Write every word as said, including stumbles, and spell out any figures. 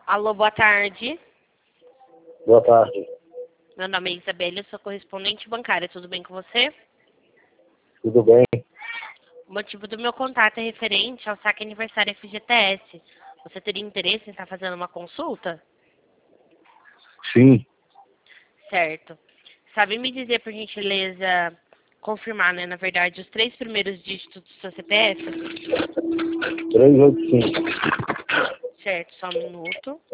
Alô, boa tarde. Boa tarde. Meu nome é Isabela, eu sou correspondente bancária. Tudo bem com você? Tudo bem? O motivo do meu contato é referente ao saque aniversário F G T S. Você teria interesse em estar fazendo uma consulta? Sim. Certo. Sabe me dizer, por gentileza, confirmar, né, na verdade, os três primeiros dígitos do seu C P F? trezentos e oitenta e cinco. Certo, só um minuto.